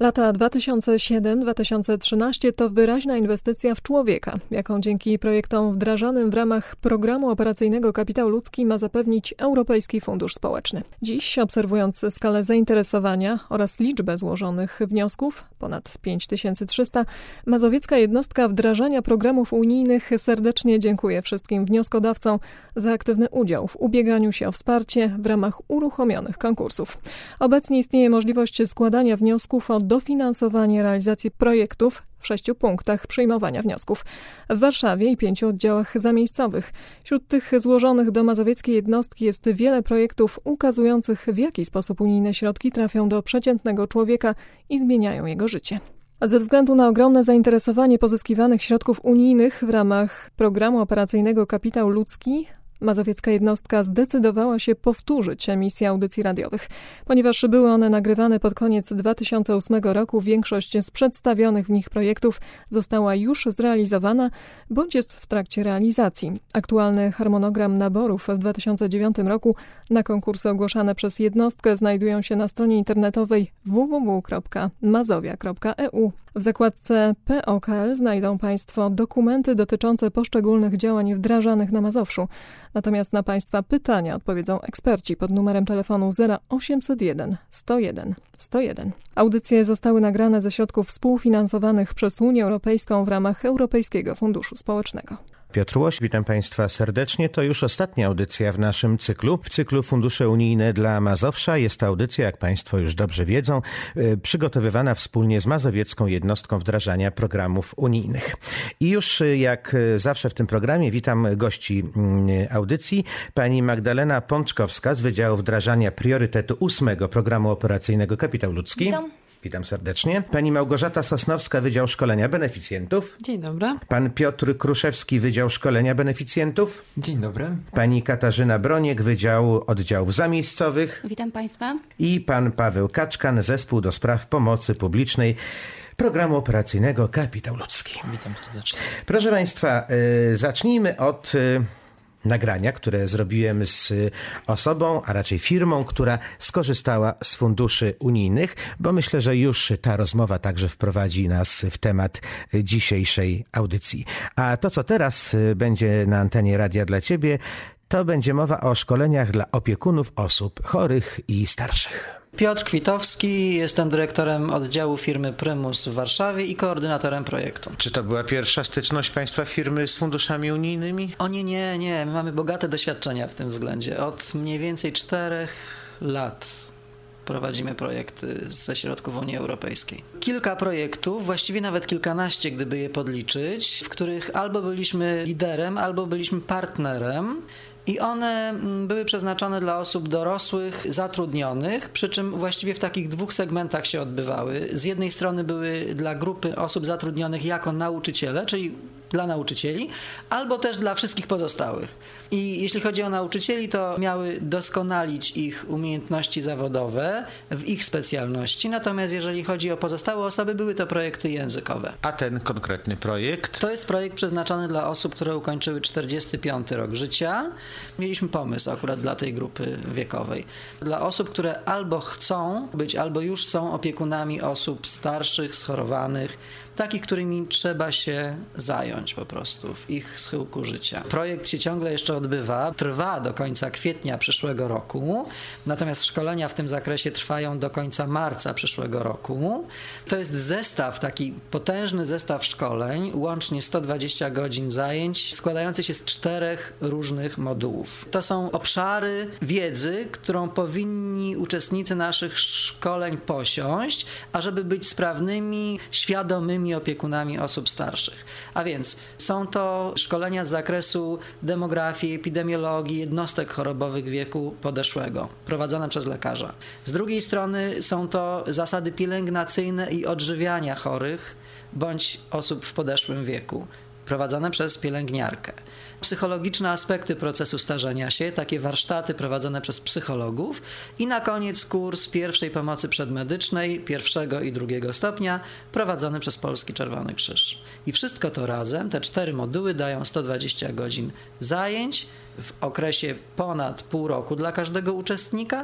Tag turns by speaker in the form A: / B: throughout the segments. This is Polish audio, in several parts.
A: Lata 2007-2013 to wyraźna inwestycja w człowieka, jaką dzięki projektom wdrażanym w ramach Programu Operacyjnego Kapitał Ludzki ma zapewnić Europejski Fundusz Społeczny. Dziś, obserwując skalę zainteresowania oraz liczbę złożonych wniosków, ponad 5300, mazowiecka jednostka wdrażania programów unijnych serdecznie dziękuję wszystkim wnioskodawcom za aktywny udział w ubieganiu się o wsparcie w ramach uruchomionych konkursów. Obecnie istnieje możliwość składania wniosków o dofinansowanie realizacji projektów w 6 punktach przyjmowania wniosków w Warszawie i 5 oddziałach zamiejscowych. Wśród tych złożonych do mazowieckiej jednostki jest wiele projektów ukazujących, w jaki sposób unijne środki trafią do przeciętnego człowieka i zmieniają jego życie. Ze względu na ogromne zainteresowanie pozyskiwanych środków unijnych w ramach Programu Operacyjnego Kapitał Ludzki, mazowiecka jednostka zdecydowała się powtórzyć emisję audycji radiowych. Ponieważ były one nagrywane pod koniec 2008 roku, większość z przedstawionych w nich projektów została już zrealizowana bądź jest w trakcie realizacji. Aktualny harmonogram naborów w 2009 roku na konkursy ogłaszane przez jednostkę znajdują się na stronie internetowej www.mazowia.eu. W zakładce POKL znajdą Państwo dokumenty dotyczące poszczególnych działań wdrażanych na Mazowszu. Natomiast na Państwa pytania odpowiedzą eksperci pod numerem telefonu 0801 101 101. Audycje zostały nagrane ze środków współfinansowanych przez Unię Europejską w ramach Europejskiego Funduszu Społecznego.
B: Piotr Łoś, witam Państwa serdecznie. To już ostatnia audycja w naszym cyklu. W cyklu Fundusze Unijne dla Mazowsza jest to audycja, jak Państwo już dobrze wiedzą, przygotowywana wspólnie z mazowiecką jednostką wdrażania programów unijnych. I już jak zawsze w tym programie witam gości audycji. Pani Magdalena Pączkowska z Wydziału Wdrażania Priorytetu 8 Programu Operacyjnego Kapitał Ludzki. Witam serdecznie. Pani Małgorzata Sosnowska, Wydział Szkolenia Beneficjentów.
C: Dzień dobry.
B: Pan Piotr Kruszewski, Wydział Szkolenia Beneficjentów.
D: Dzień dobry.
B: Pani Katarzyna Broniek, Wydział Oddziałów Zamiejscowych.
E: Witam Państwa.
B: I pan Paweł Kaczkan, Zespół do Spraw Pomocy Publicznej Programu Operacyjnego Kapitał Ludzki.
D: Witam serdecznie.
B: Proszę Państwa, zacznijmy od nagrania, które zrobiłem z osobą, a raczej firmą, która skorzystała z funduszy unijnych, bo myślę, że już ta rozmowa także wprowadzi nas w temat dzisiejszej audycji. A to, co teraz będzie na antenie Radia dla Ciebie, to będzie mowa o szkoleniach dla opiekunów osób chorych i starszych.
C: Piotr Kwitowski, jestem dyrektorem oddziału firmy Prymus w Warszawie i koordynatorem projektu.
B: Czy to była pierwsza styczność Państwa firmy z funduszami unijnymi?
C: O nie. My mamy bogate doświadczenia w tym względzie. Od mniej więcej 4 lat prowadzimy projekty ze środków Unii Europejskiej. Kilka projektów, właściwie nawet kilkanaście, gdyby je podliczyć, w których albo byliśmy liderem, albo byliśmy partnerem. I one były przeznaczone dla osób dorosłych, zatrudnionych, przy czym właściwie w takich 2 segmentach się odbywały. Z jednej strony były dla grupy osób zatrudnionych jako nauczyciele, czyli dla nauczycieli, albo też dla wszystkich pozostałych. I jeśli chodzi o nauczycieli, to miały doskonalić ich umiejętności zawodowe w ich specjalności, natomiast jeżeli chodzi o pozostałe osoby, były to projekty językowe.
B: A ten konkretny projekt?
C: To jest projekt przeznaczony dla osób, które ukończyły 45 rok życia. Mieliśmy pomysł akurat dla tej grupy wiekowej. Dla osób, które albo chcą być, albo już są opiekunami osób starszych, schorowanych, takich, którymi trzeba się zająć po prostu w ich schyłku życia. Projekt się ciągle jeszcze odbywa, trwa do końca kwietnia przyszłego roku, natomiast szkolenia w tym zakresie trwają do końca marca przyszłego roku. To jest zestaw, taki potężny zestaw szkoleń, łącznie 120 godzin zajęć, składający się z 4 różnych modułów. To są obszary wiedzy, którą powinni uczestnicy naszych szkoleń posiąść, ażeby być sprawnymi, świadomymi opiekunami osób starszych. A więc są to szkolenia z zakresu demografii, epidemiologii, jednostek chorobowych wieku podeszłego, prowadzone przez lekarza. Z drugiej strony są to zasady pielęgnacyjne i odżywiania chorych bądź osób w podeszłym wieku, prowadzone przez pielęgniarkę. Psychologiczne aspekty procesu starzenia się, takie warsztaty prowadzone przez psychologów i na koniec kurs pierwszej pomocy przedmedycznej, 1. i 2. stopnia, prowadzony przez Polski Czerwony Krzyż. I wszystko to razem, te 4 moduły dają 120 godzin zajęć w okresie ponad pół roku dla każdego uczestnika,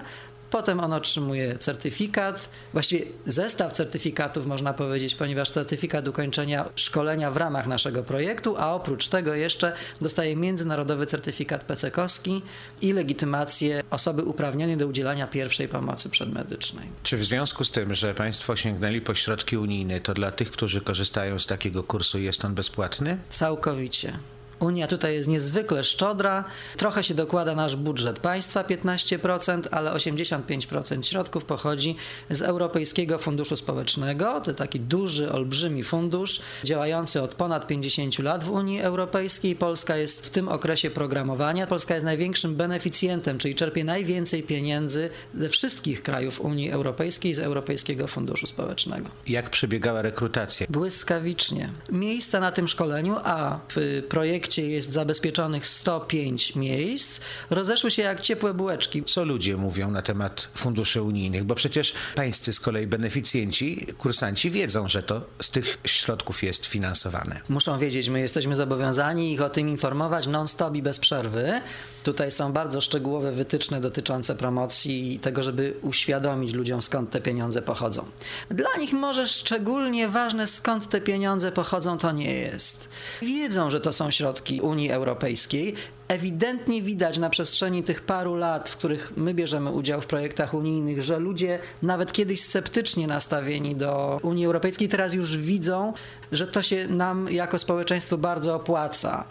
C: potem on otrzymuje certyfikat, właściwie zestaw certyfikatów można powiedzieć, ponieważ certyfikat ukończenia szkolenia w ramach naszego projektu, a oprócz tego jeszcze dostaje międzynarodowy certyfikat PCK-owski i legitymację osoby uprawnionej do udzielania pierwszej pomocy przedmedycznej.
B: Czy w związku z tym, że Państwo sięgnęli po środki unijne, to dla tych, którzy korzystają z takiego kursu jest on bezpłatny?
C: Całkowicie. Unia tutaj jest niezwykle szczodra. Trochę się dokłada nasz budżet państwa, 15%, ale 85% środków pochodzi z Europejskiego Funduszu Społecznego. To taki duży, olbrzymi fundusz działający od ponad 50 lat w Unii Europejskiej. Polska jest w tym okresie programowania. Polska jest największym beneficjentem, czyli czerpie najwięcej pieniędzy ze wszystkich krajów Unii Europejskiej z Europejskiego Funduszu Społecznego.
B: Jak przebiegała rekrutacja?
C: Błyskawicznie. Miejsca na tym szkoleniu, a w projekcie jest zabezpieczonych 105 miejsc, rozeszły się jak ciepłe bułeczki.
B: Co ludzie mówią na temat funduszy unijnych? Bo przecież pańscy z kolei beneficjenci, kursanci wiedzą, że to z tych środków jest finansowane.
C: Muszą wiedzieć, my jesteśmy zobowiązani ich o tym informować non-stop i bez przerwy. Tutaj są bardzo szczegółowe wytyczne dotyczące promocji i tego, żeby uświadomić ludziom, skąd te pieniądze pochodzą. Dla nich może szczególnie ważne, skąd te pieniądze pochodzą, to nie jest. Wiedzą, że to są środki Unii Europejskiej. Ewidentnie widać na przestrzeni tych paru lat, w których my bierzemy udział w projektach unijnych, że ludzie nawet kiedyś sceptycznie nastawieni do Unii Europejskiej teraz już widzą, że to się nam jako społeczeństwo bardzo opłaca.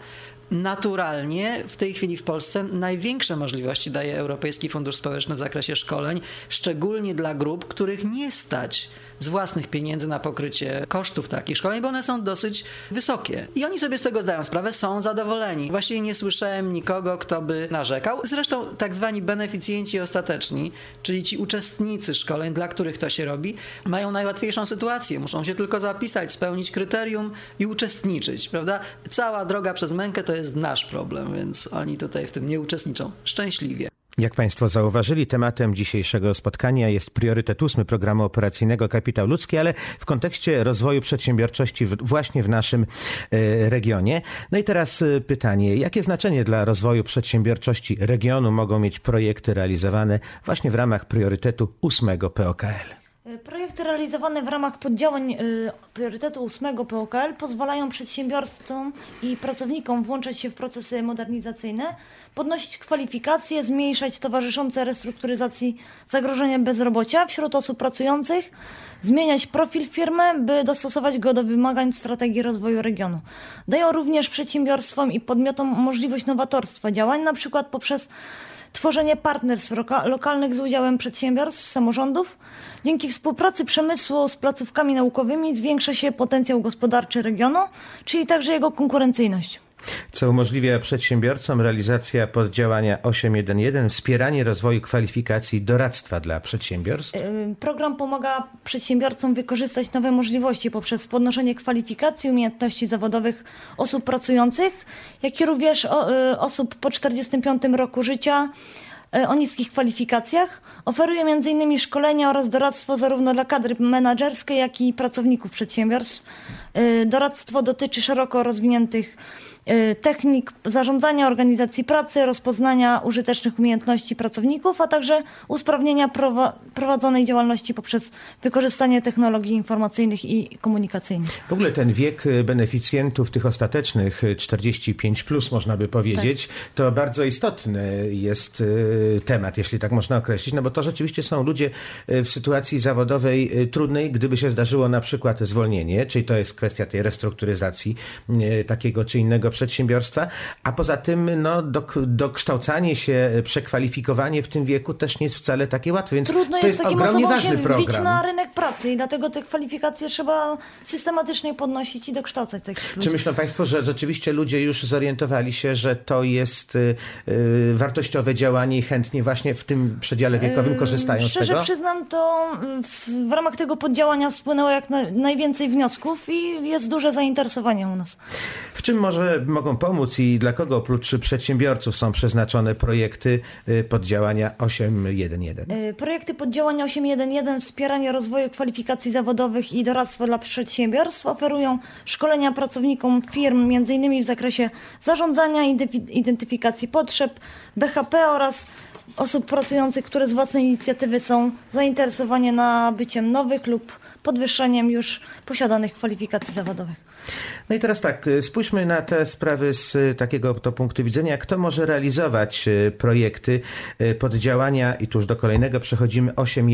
C: Naturalnie w tej chwili w Polsce największe możliwości daje Europejski Fundusz Społeczny w zakresie szkoleń, szczególnie dla grup, których nie stać z własnych pieniędzy na pokrycie kosztów takich szkoleń, bo one są dosyć wysokie. I oni sobie z tego zdają sprawę, są zadowoleni. Właściwie nie słyszałem nikogo, kto by narzekał. Zresztą tak zwani beneficjenci ostateczni, czyli ci uczestnicy szkoleń, dla których to się robi, mają najłatwiejszą sytuację. Muszą się tylko zapisać, spełnić kryterium i uczestniczyć, prawda? Cała droga przez mękę to jest nasz problem, więc oni tutaj w tym nie uczestniczą. Szczęśliwie.
B: Jak Państwo zauważyli, tematem dzisiejszego spotkania jest priorytet 8 Programu Operacyjnego Kapitał Ludzki, ale w kontekście rozwoju przedsiębiorczości właśnie w naszym regionie. No i teraz pytanie, jakie znaczenie dla rozwoju przedsiębiorczości regionu mogą mieć projekty realizowane właśnie w ramach priorytetu 8 POKL?
D: Projekty realizowane w ramach poddziałań priorytetu 8 POKL pozwalają przedsiębiorcom i pracownikom włączać się w procesy modernizacyjne, podnosić kwalifikacje, zmniejszać towarzyszące restrukturyzacji zagrożenia bezrobocia wśród osób pracujących, zmieniać profil firmy, by dostosować go do wymagań strategii rozwoju regionu. Dają również przedsiębiorstwom i podmiotom możliwość nowatorstwa działań, na przykład poprzez tworzenie partnerstw lokalnych z udziałem przedsiębiorstw, samorządów. Dzięki współpracy przemysłu z placówkami naukowymi zwiększa się potencjał gospodarczy regionu, czyli także jego konkurencyjność.
B: Co umożliwia przedsiębiorcom realizacja poddziałania 8.1.1, wspieranie rozwoju kwalifikacji i doradztwa dla przedsiębiorstw?
D: Program pomaga przedsiębiorcom wykorzystać nowe możliwości poprzez podnoszenie kwalifikacji, umiejętności zawodowych osób pracujących, jak i również osób po 45 roku życia o niskich kwalifikacjach. Oferuje m.in. szkolenia oraz doradztwo zarówno dla kadry menedżerskiej, jak i pracowników przedsiębiorstw. Doradztwo dotyczy szeroko rozwiniętych technik zarządzania, organizacji pracy, rozpoznania użytecznych umiejętności pracowników, a także usprawnienia prowadzonej działalności poprzez wykorzystanie technologii informacyjnych i komunikacyjnych.
B: W ogóle ten wiek beneficjentów, tych ostatecznych, 45+, można by powiedzieć, tak, to bardzo istotny jest temat, jeśli tak można określić, no bo to rzeczywiście są ludzie w sytuacji zawodowej trudnej, gdyby się zdarzyło na przykład zwolnienie, czyli to jest kwestia tej restrukturyzacji takiego czy innego przedsiębiorstwa, a poza tym dokształcanie się, przekwalifikowanie w tym wieku też nie jest wcale takie łatwe, więc
D: trudno
B: to jest
D: takim
B: ogromnie
D: osobom
B: ważny
D: się
B: program.
D: wbić na rynek pracy i dlatego te kwalifikacje trzeba systematycznie podnosić i dokształcać takich ludzi.
B: Czy myślą Państwo, że rzeczywiście ludzie już zorientowali się, że to jest wartościowe działanie i chętnie właśnie w tym przedziale wiekowym korzystają z tego?
D: Szczerze przyznam, to w ramach tego poddziałania spłynęło jak najwięcej wniosków i jest duże zainteresowanie u nas.
B: W czym mogą pomóc i dla kogo oprócz przedsiębiorców są przeznaczone projekty poddziałania 8.1.1?
D: Projekty poddziałania 8.1.1 wspieranie rozwoju kwalifikacji zawodowych i doradztwo dla przedsiębiorstw oferują szkolenia pracownikom firm m.in. w zakresie zarządzania, identyfikacji potrzeb, BHP oraz osób pracujących, które z własnej inicjatywy są zainteresowane nabyciem nowych lub podwyższeniem już posiadanych kwalifikacji zawodowych.
B: No i teraz tak, spójrzmy na te sprawy z takiego to punktu widzenia. Kto może realizować projekty poddziałania i tu już do kolejnego przechodzimy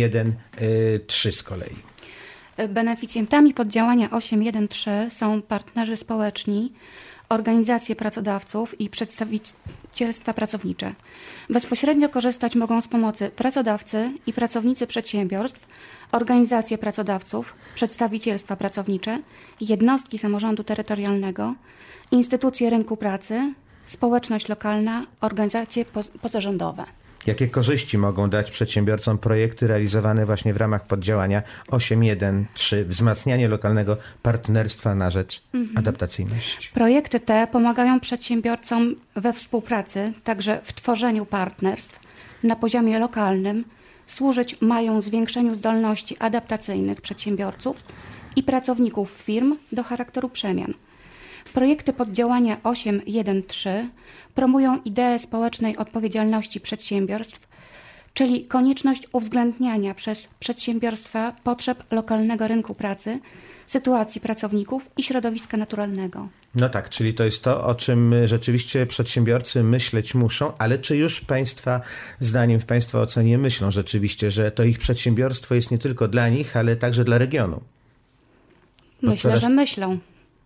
B: 8.1.3 z kolei.
E: Beneficjentami poddziałania 8.1.3 są partnerzy społeczni, organizacje pracodawców i przedstawicielstwa pracownicze. Bezpośrednio korzystać mogą z pomocy pracodawcy i pracownicy przedsiębiorstw, organizacje pracodawców, przedstawicielstwa pracownicze, jednostki samorządu terytorialnego, instytucje rynku pracy, społeczność lokalna, organizacje pozarządowe.
B: Jakie korzyści mogą dać przedsiębiorcom projekty realizowane właśnie w ramach poddziałania 8.1.3, wzmacnianie lokalnego partnerstwa na rzecz adaptacyjności?
E: Projekty te pomagają przedsiębiorcom we współpracy, także w tworzeniu partnerstw na poziomie lokalnym, służyć mają zwiększeniu zdolności adaptacyjnych przedsiębiorców i pracowników firm do charakteru przemian. Projekty poddziałania 8.1.3 promują ideę społecznej odpowiedzialności przedsiębiorstw, czyli konieczność uwzględniania przez przedsiębiorstwa potrzeb lokalnego rynku pracy, sytuacji pracowników i środowiska naturalnego.
B: No tak, czyli to jest to, o czym rzeczywiście przedsiębiorcy myśleć muszą, ale czy już Państwa zdaniem, w Państwa ocenie myślą rzeczywiście, że to ich przedsiębiorstwo jest nie tylko dla nich, ale także dla regionu?
E: Myślę, że myślą.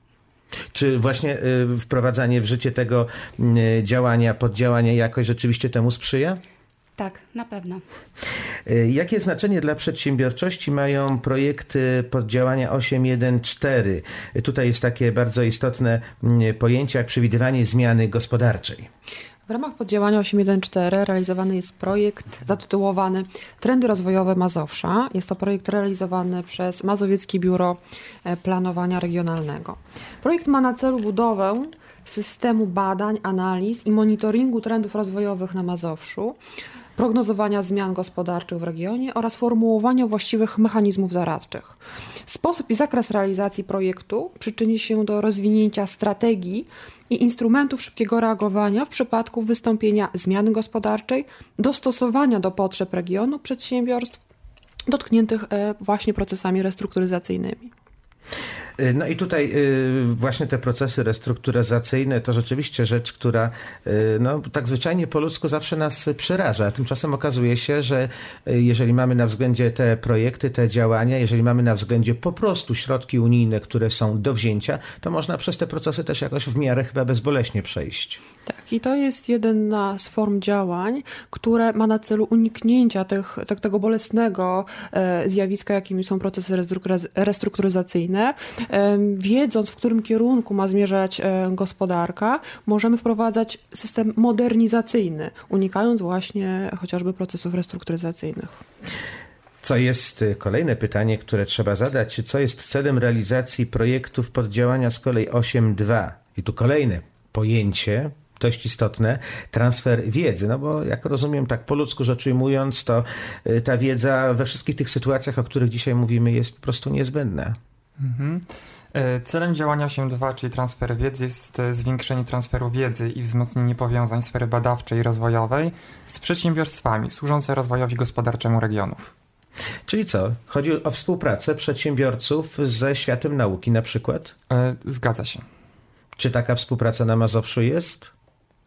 B: Czy właśnie wprowadzanie w życie tego działania, poddziałania jakoś rzeczywiście temu sprzyja?
E: Tak, na pewno.
B: Jakie znaczenie dla przedsiębiorczości mają projekty poddziałania 8.1.4? Tutaj jest takie bardzo istotne pojęcie jak przewidywanie zmiany gospodarczej.
F: W ramach poddziałania 8.1.4 realizowany jest projekt zatytułowany Trendy rozwojowe Mazowsza. Jest to projekt realizowany przez Mazowieckie Biuro Planowania Regionalnego. Projekt ma na celu budowę systemu badań, analiz i monitoringu trendów rozwojowych na Mazowszu, prognozowania zmian gospodarczych w regionie oraz formułowania właściwych mechanizmów zaradczych. Sposób i zakres realizacji projektu przyczyni się do rozwinięcia strategii i instrumentów szybkiego reagowania w przypadku wystąpienia zmiany gospodarczej, dostosowania do potrzeb regionu przedsiębiorstw dotkniętych właśnie procesami restrukturyzacyjnymi.
B: No i tutaj właśnie te procesy restrukturyzacyjne to rzeczywiście rzecz, która no, tak zwyczajnie po ludzku zawsze nas przeraża. Tymczasem okazuje się, że jeżeli mamy na względzie te projekty, te działania, jeżeli mamy na względzie po prostu środki unijne, które są do wzięcia, to można przez te procesy też jakoś w miarę chyba bezboleśnie przejść.
F: Tak, i to jest jedna z form działań, które ma na celu uniknięcia tego bolesnego zjawiska, jakimi są procesy restrukturyzacyjne. Wiedząc, w którym kierunku ma zmierzać gospodarka, możemy wprowadzać system modernizacyjny, unikając właśnie chociażby procesów restrukturyzacyjnych.
B: Co jest kolejne pytanie, które trzeba zadać? Co jest celem realizacji projektów poddziałania z kolei 8.2? I tu kolejne pojęcie, dość istotne, transfer wiedzy. No bo jak rozumiem, tak po ludzku rzecz ujmując, to ta wiedza we wszystkich tych sytuacjach, o których dzisiaj mówimy, jest po prostu niezbędna.
G: Celem działania 8.2, czyli transfer wiedzy, jest zwiększenie transferu wiedzy i wzmocnienie powiązań sfery badawczej i rozwojowej z przedsiębiorstwami służące rozwojowi gospodarczemu regionów.
B: Czyli co? Chodzi o współpracę przedsiębiorców ze światem nauki na przykład?
G: Zgadza się.
B: Czy taka współpraca na Mazowszu jest?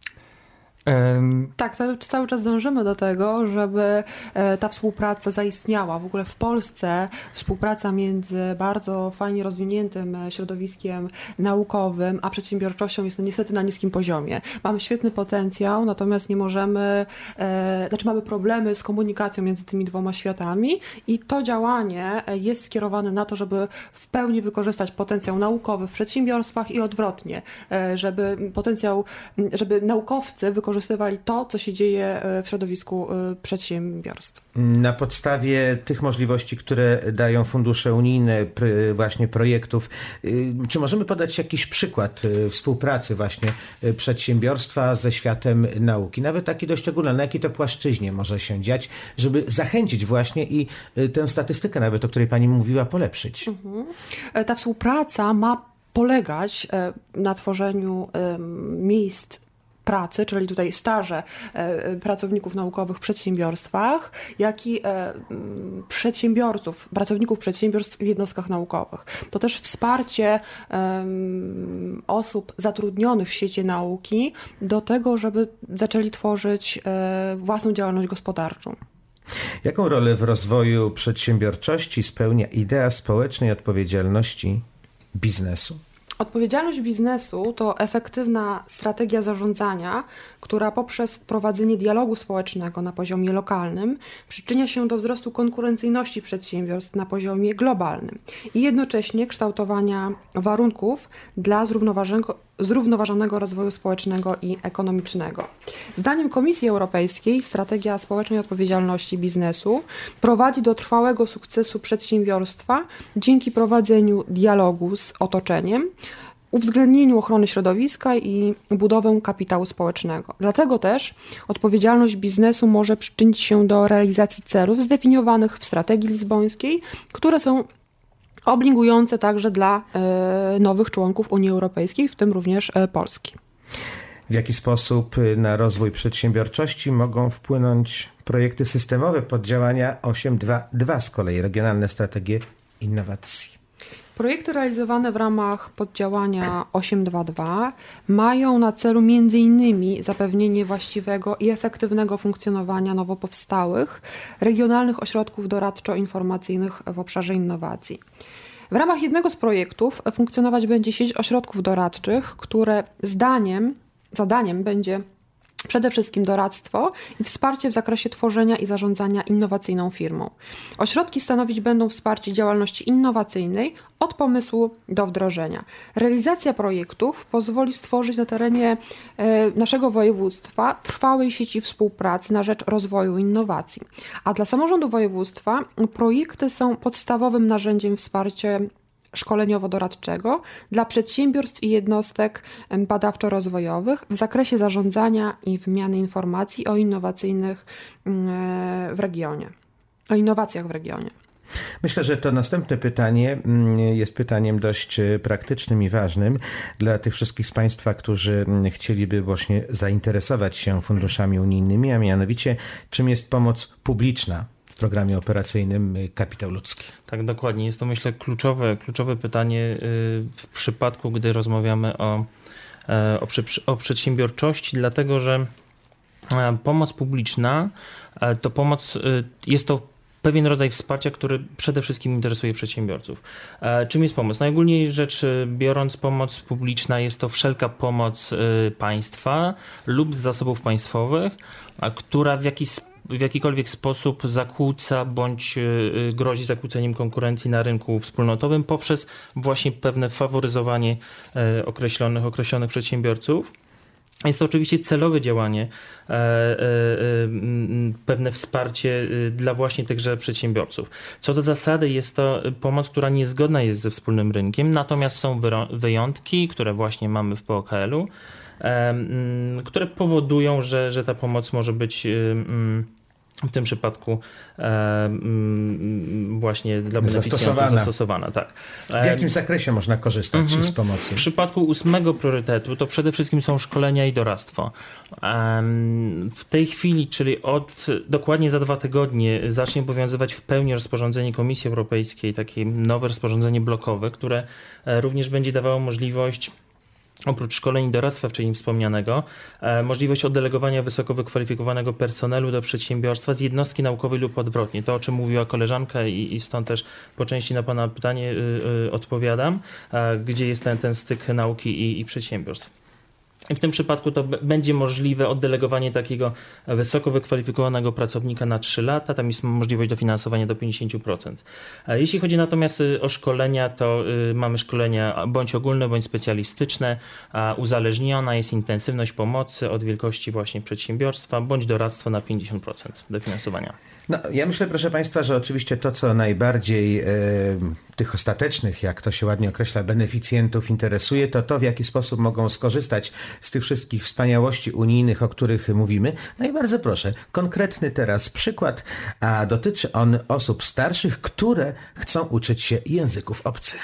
F: Tak, cały czas dążymy do tego, żeby ta współpraca zaistniała. W ogóle w Polsce współpraca między bardzo fajnie rozwiniętym środowiskiem naukowym a przedsiębiorczością jest niestety na niskim poziomie. Mamy świetny potencjał, natomiast nie możemy, mamy problemy z komunikacją między tymi dwoma światami i to działanie jest skierowane na to, żeby w pełni wykorzystać potencjał naukowy w przedsiębiorstwach i odwrotnie, żeby naukowcy wykorzystywali to, co się dzieje w środowisku przedsiębiorstw.
B: Na podstawie tych możliwości, które dają fundusze unijne, właśnie projektów, czy możemy podać jakiś przykład współpracy właśnie przedsiębiorstwa ze światem nauki? Nawet taki dość ogólny, na jakiej to płaszczyźnie może się dziać, żeby zachęcić właśnie i tę statystykę nawet, o której pani mówiła, polepszyć?
F: Ta współpraca ma polegać na tworzeniu miejsc pracy, czyli tutaj staże pracowników naukowych w przedsiębiorstwach, jak i pracowników przedsiębiorstw w jednostkach naukowych. To też wsparcie osób zatrudnionych w sieci nauki do tego, żeby zaczęli tworzyć własną działalność gospodarczą.
B: Jaką rolę w rozwoju przedsiębiorczości spełnia idea społecznej odpowiedzialności biznesu?
F: Odpowiedzialność biznesu to efektywna strategia zarządzania, która poprzez prowadzenie dialogu społecznego na poziomie lokalnym przyczynia się do wzrostu konkurencyjności przedsiębiorstw na poziomie globalnym i jednocześnie kształtowania warunków dla zrównoważonego rozwoju społecznego i ekonomicznego. Zdaniem Komisji Europejskiej strategia społecznej odpowiedzialności biznesu prowadzi do trwałego sukcesu przedsiębiorstwa dzięki prowadzeniu dialogu z otoczeniem, uwzględnieniu ochrony środowiska i budowę kapitału społecznego. Dlatego też odpowiedzialność biznesu może przyczynić się do realizacji celów zdefiniowanych w strategii lizbońskiej, które są obligujące także dla nowych członków Unii Europejskiej, w tym również Polski.
B: W jaki sposób na rozwój przedsiębiorczości mogą wpłynąć projekty systemowe poddziałania 8.2.2, z kolei regionalne strategie innowacji?
F: Projekty realizowane w ramach poddziałania 8.2.2 mają na celu m.in. zapewnienie właściwego i efektywnego funkcjonowania nowo powstałych regionalnych ośrodków doradczo-informacyjnych w obszarze innowacji. W ramach jednego z projektów funkcjonować będzie sieć ośrodków doradczych, które zadaniem będzie przede wszystkim doradztwo i wsparcie w zakresie tworzenia i zarządzania innowacyjną firmą. Ośrodki stanowić będą wsparcie działalności innowacyjnej od pomysłu do wdrożenia. Realizacja projektów pozwoli stworzyć na terenie naszego województwa trwałej sieci współpracy na rzecz rozwoju innowacji. A dla samorządu województwa projekty są podstawowym narzędziem wsparcia szkoleniowo-doradczego dla przedsiębiorstw i jednostek badawczo-rozwojowych w zakresie zarządzania i wymiany informacji o innowacjach w regionie.
B: Myślę, że to następne pytanie jest pytaniem dość praktycznym i ważnym dla tych wszystkich z Państwa, którzy chcieliby właśnie zainteresować się funduszami unijnymi, a mianowicie czym jest pomoc publiczna w programie operacyjnym Kapitał Ludzki.
H: Tak, dokładnie. Jest to, myślę, kluczowe pytanie w przypadku, gdy rozmawiamy o przedsiębiorczości, dlatego że pomoc publiczna to jest to pewien rodzaj wsparcia, który przede wszystkim interesuje przedsiębiorców. Czym jest pomoc? Najogólniej rzecz biorąc, pomoc publiczna jest to wszelka pomoc państwa lub z zasobów państwowych, która w jakikolwiek sposób zakłóca bądź grozi zakłóceniem konkurencji na rynku wspólnotowym poprzez właśnie pewne faworyzowanie określonych przedsiębiorców. Jest to oczywiście celowe działanie, pewne wsparcie dla właśnie tychże przedsiębiorców. Co do zasady jest to pomoc, która niezgodna jest ze wspólnym rynkiem, natomiast są wyjątki, które właśnie mamy w POKL-u, które powodują, że ta pomoc może być w tym przypadku właśnie dla beneficjentów zastosowana. Tak.
B: W jakim zakresie można korzystać z pomocy?
H: W przypadku 8. priorytetu to przede wszystkim są szkolenia i doradztwo. W tej chwili, czyli dokładnie za 2 tygodnie zacznie obowiązywać w pełni rozporządzenie Komisji Europejskiej, takie nowe rozporządzenie blokowe, które również będzie dawało możliwość oprócz szkoleń i doradztwa wcześniej wspomnianego, możliwość oddelegowania wysoko wykwalifikowanego personelu do przedsiębiorstwa z jednostki naukowej lub odwrotnie. To, o czym mówiła koleżanka i stąd też po części na Pana pytanie odpowiadam, gdzie jest ten styk nauki i przedsiębiorstw. I w tym przypadku to będzie możliwe oddelegowanie takiego wysoko wykwalifikowanego pracownika na 3 lata. Tam jest możliwość dofinansowania do 50%. Jeśli chodzi natomiast o szkolenia, to mamy szkolenia bądź ogólne, bądź specjalistyczne. Uzależniona jest intensywność pomocy od wielkości właśnie przedsiębiorstwa, bądź doradztwo na 50% dofinansowania.
B: No, ja myślę, proszę Państwa, że oczywiście to, co najbardziej tych ostatecznych, jak to się ładnie określa, beneficjentów interesuje, to w jaki sposób mogą skorzystać z tych wszystkich wspaniałości unijnych, o których mówimy. No i bardzo proszę, konkretny teraz przykład, a dotyczy on osób starszych, które chcą uczyć się języków obcych.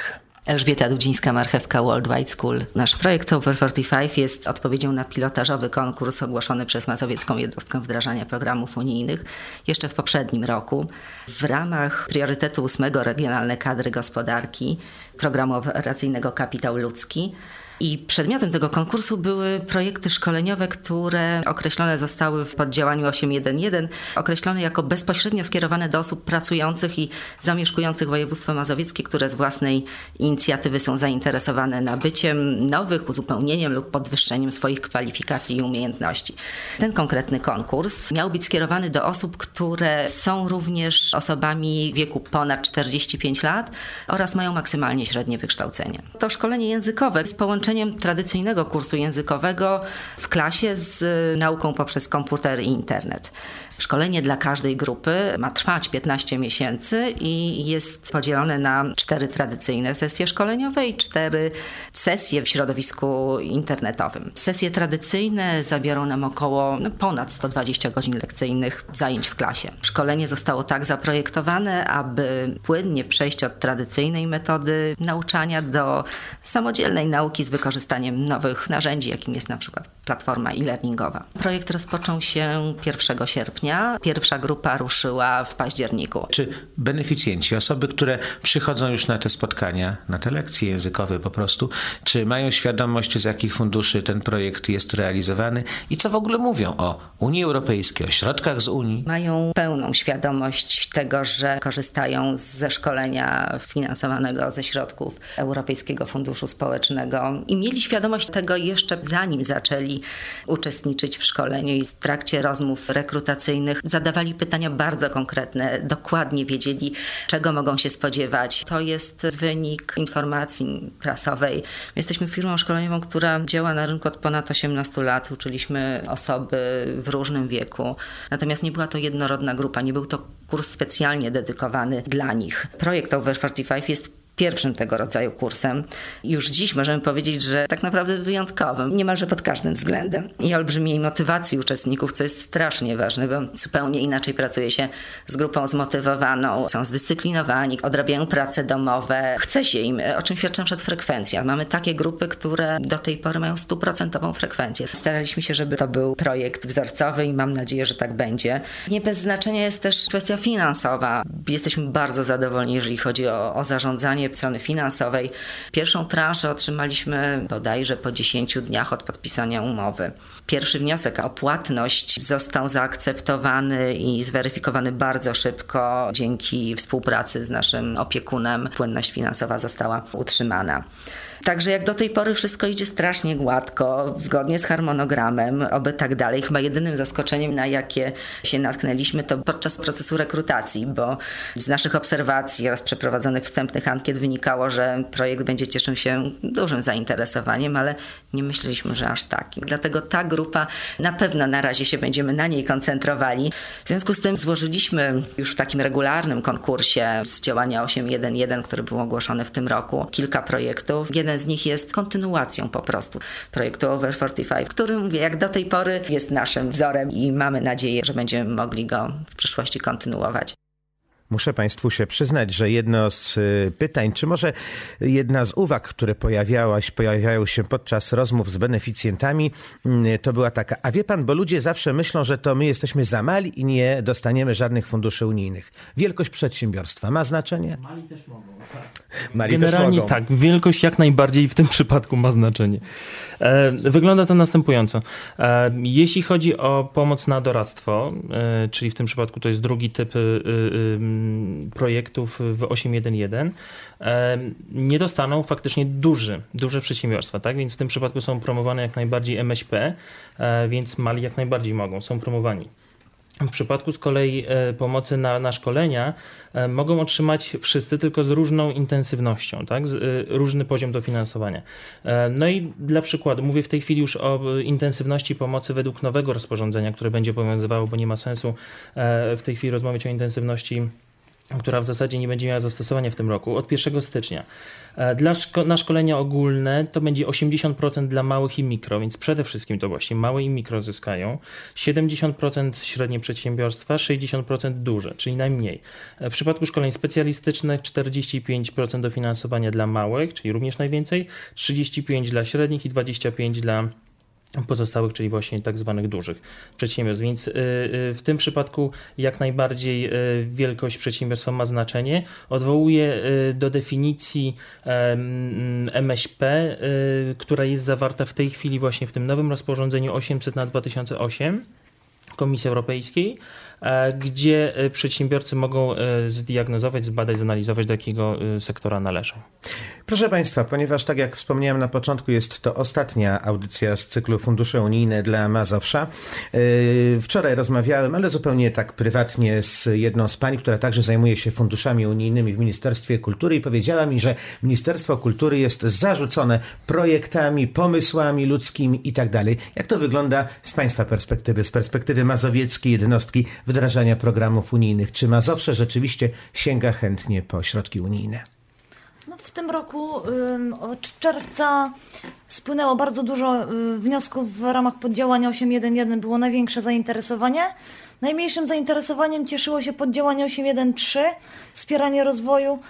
I: Elżbieta Dudzińska-Marchewka, Worldwide School. Nasz projekt Over 45 jest odpowiedzią na pilotażowy konkurs ogłoszony przez Mazowiecką Jednostkę Wdrażania Programów Unijnych jeszcze w poprzednim roku. W ramach priorytetu 8 Regionalne Kadry Gospodarki Programu Operacyjnego Kapitał Ludzki. I przedmiotem tego konkursu były projekty szkoleniowe, które określone zostały w poddziałaniu 8.1.1, określone jako bezpośrednio skierowane do osób pracujących i zamieszkujących województwo mazowieckie, które z własnej inicjatywy są zainteresowane nabyciem nowych, uzupełnieniem lub podwyższeniem swoich kwalifikacji i umiejętności. Ten konkretny konkurs miał być skierowany do osób, które są również osobami w wieku ponad 45 lat oraz mają maksymalnie średnie wykształcenie. To szkolenie językowe z połączeniem tradycyjnego kursu językowego w klasie z nauką poprzez komputer i internet. Szkolenie dla każdej grupy ma trwać 15 miesięcy i jest podzielone na 4 tradycyjne sesje szkoleniowe i 4 sesje w środowisku internetowym. Sesje tradycyjne zabiorą nam około ponad 120 godzin lekcyjnych zajęć w klasie. Szkolenie zostało tak zaprojektowane, aby płynnie przejść od tradycyjnej metody nauczania do samodzielnej nauki z wykorzystaniem nowych narzędzi, jakim jest na przykład platforma e-learningowa. Projekt rozpoczął się 1 sierpnia. Pierwsza grupa ruszyła w październiku.
B: Czy beneficjenci, osoby, które przychodzą już na te spotkania, na te lekcje językowe po prostu, czy mają świadomość, z jakich funduszy ten projekt jest realizowany i co w ogóle mówią o Unii Europejskiej, o środkach z Unii?
I: Mają pełną świadomość tego, że korzystają ze szkolenia finansowanego ze środków Europejskiego Funduszu Społecznego i mieli świadomość tego jeszcze zanim zaczęli uczestniczyć w szkoleniu i w trakcie rozmów rekrutacyjnych zadawali pytania bardzo konkretne, dokładnie wiedzieli, czego mogą się spodziewać. To jest wynik informacji prasowej. My jesteśmy firmą szkoleniową, która działa na rynku od ponad 18 lat. Uczyliśmy osoby w różnym wieku. Natomiast nie była to jednorodna grupa, nie był to kurs specjalnie dedykowany dla nich. Projekt Over 45 jest pierwszym tego rodzaju kursem. Już dziś możemy powiedzieć, że tak naprawdę wyjątkowym, niemalże pod każdym względem. I olbrzymiej motywacji uczestników, co jest strasznie ważne, bo zupełnie inaczej pracuje się z grupą zmotywowaną, są zdyscyplinowani, odrabiają prace domowe, chce się im, o czym świadczy na przykład frekwencja. Mamy takie grupy, które do tej pory mają 100% frekwencję. Staraliśmy się, żeby to był projekt wzorcowy i mam nadzieję, że tak będzie. Nie bez znaczenia jest też kwestia finansowa. Jesteśmy bardzo zadowoleni, jeżeli chodzi o zarządzanie strony finansowej. Pierwszą transzę otrzymaliśmy bodajże po 10 dniach od podpisania umowy. Pierwszy wniosek o płatność został zaakceptowany i zweryfikowany bardzo szybko. Dzięki współpracy z naszym opiekunem płynność finansowa została utrzymana. Także jak do tej pory wszystko idzie strasznie gładko, zgodnie z harmonogramem, oby tak dalej. Chyba jedynym zaskoczeniem, na jakie się natknęliśmy, to podczas procesu rekrutacji, bo z naszych obserwacji oraz przeprowadzonych wstępnych ankiet wynikało, że projekt będzie cieszył się dużym zainteresowaniem, ale nie myśleliśmy, że aż tak. Dlatego ta grupa, na pewno na razie się będziemy na niej koncentrowali. W związku z tym złożyliśmy już w takim regularnym konkursie z działania 8.1.1, który był ogłoszony w tym roku, kilka projektów. Jeden z nich jest kontynuacją po prostu projektu Over 45, który, mówię, jak do tej pory jest naszym wzorem i mamy nadzieję, że będziemy mogli go w przyszłości kontynuować.
B: Muszę Państwu się przyznać, że jedno z pytań, czy może jedna z uwag, które pojawiają się podczas rozmów z beneficjentami, to była taka: a wie pan, bo ludzie zawsze myślą, że to my jesteśmy za mali i nie dostaniemy żadnych funduszy unijnych. Wielkość przedsiębiorstwa ma znaczenie?
H: Mali też mogą, tak.
B: Generalnie
H: tak, wielkość jak najbardziej w tym przypadku ma znaczenie. Wygląda to następująco. Jeśli chodzi o pomoc na doradztwo, czyli w tym przypadku to jest drugi typ projektów w 8.1.1, nie dostaną faktycznie duże przedsiębiorstwa, tak? Więc w tym przypadku są promowane jak najbardziej MŚP, więc mali jak najbardziej są promowani. W przypadku z kolei pomocy na szkolenia mogą otrzymać wszyscy, tylko z różną intensywnością, tak? Różny poziom dofinansowania. No i dla przykładu, mówię w tej chwili już o intensywności pomocy według nowego rozporządzenia, które będzie obowiązywało, bo nie ma sensu w tej chwili rozmawiać o intensywności, która w zasadzie nie będzie miała zastosowania w tym roku, od 1 stycznia. Na szkolenia ogólne to będzie 80% dla małych i mikro, więc przede wszystkim to właśnie małe i mikro zyskają, 70% średnie przedsiębiorstwa, 60% duże, czyli najmniej. W przypadku szkoleń specjalistycznych 45% dofinansowania dla małych, czyli również najwięcej, 35% dla średnich i 25% dla pozostałych, czyli właśnie tak zwanych dużych przedsiębiorstw. Więc w tym przypadku jak najbardziej wielkość przedsiębiorstwa ma znaczenie. Odwołuję do definicji MŚP, która jest zawarta w tej chwili właśnie w tym nowym rozporządzeniu 800/2008 Komisji Europejskiej, gdzie przedsiębiorcy mogą zdiagnozować, zbadać, zanalizować, do jakiego sektora należą.
B: Proszę Państwa, ponieważ tak jak wspomniałem na początku, jest to ostatnia audycja z cyklu Fundusze Unijne dla Mazowsza. Wczoraj rozmawiałem, ale zupełnie tak prywatnie, z jedną z pań, która także zajmuje się funduszami unijnymi w Ministerstwie Kultury i powiedziała mi, że Ministerstwo Kultury jest zarzucone projektami, pomysłami ludzkimi i tak dalej. Jak to wygląda z Państwa perspektywy, z perspektywy mazowieckiej jednostki wdrażania programów unijnych? Czy Mazowsze rzeczywiście sięga chętnie po środki unijne?
D: No, w tym roku od czerwca spłynęło bardzo dużo wniosków w ramach poddziałania 8.1.1. Było największe zainteresowanie. Najmniejszym zainteresowaniem cieszyło się poddziałanie 8.1.3, wspieranie rozwoju.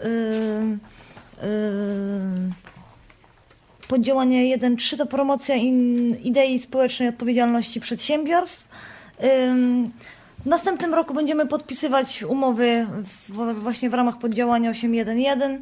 D: Poddziałanie 1.3 to promocja idei społecznej odpowiedzialności przedsiębiorstw. W następnym roku będziemy podpisywać umowy właśnie w ramach poddziałania 8.1.1.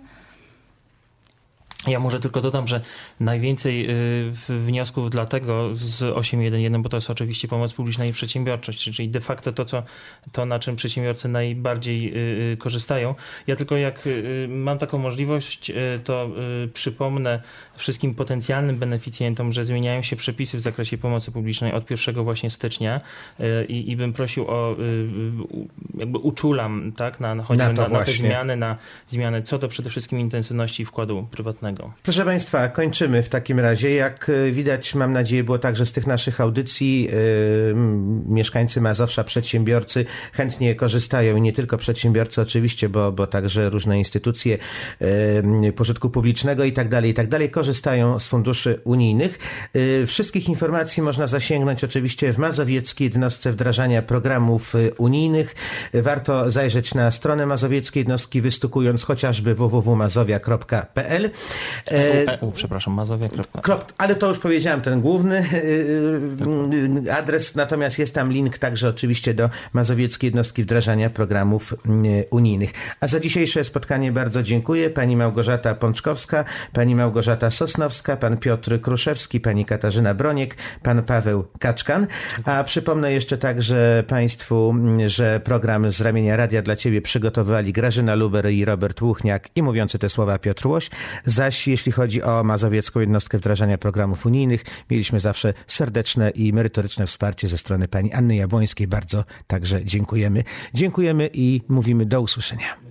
H: Ja może tylko dodam, że najwięcej wniosków dlatego z 8.1.1, bo to jest oczywiście pomoc publiczna i przedsiębiorczość, czyli de facto to na czym przedsiębiorcy najbardziej korzystają. Ja tylko jak mam taką możliwość, to przypomnę wszystkim potencjalnym beneficjentom, że zmieniają się przepisy w zakresie pomocy publicznej od 1 właśnie stycznia i bym prosił o, jakby uczulam, tak, na te zmiany, na zmiany co do przede wszystkim intensywności wkładu prywatnego.
B: Proszę Państwa, kończymy w takim razie. Jak widać, mam nadzieję, było także z tych naszych audycji, mieszkańcy Mazowsza, przedsiębiorcy chętnie korzystają i nie tylko przedsiębiorcy oczywiście, bo także różne instytucje pożytku publicznego i tak dalej, korzystają z funduszy unijnych. Wszystkich informacji można zasięgnąć oczywiście w mazowieckiej jednostce wdrażania programów unijnych. Warto zajrzeć na stronę mazowieckiej jednostki, wystukując chociażby www.mazowia.pl.
H: Mazowia.
B: Ale to już powiedziałem, ten główny adres, natomiast jest tam link także oczywiście do mazowieckiej jednostki wdrażania programów unijnych. A za dzisiejsze spotkanie bardzo dziękuję. Pani Małgorzata Pączkowska, pani Małgorzata Sosnowska, pan Piotr Kruszewski, pani Katarzyna Broniek, pan Paweł Kaczkan. A przypomnę jeszcze także Państwu, że program z ramienia Radia dla Ciebie przygotowywali Grażyna Luber i Robert Łuchniak i mówiący te słowa Piotr Łoś. Zaś jeśli chodzi o mazowiecką jednostkę wdrażania programów unijnych, mieliśmy zawsze serdeczne i merytoryczne wsparcie ze strony pani Anny Jabłońskiej. Bardzo także dziękujemy. Dziękujemy i mówimy do usłyszenia.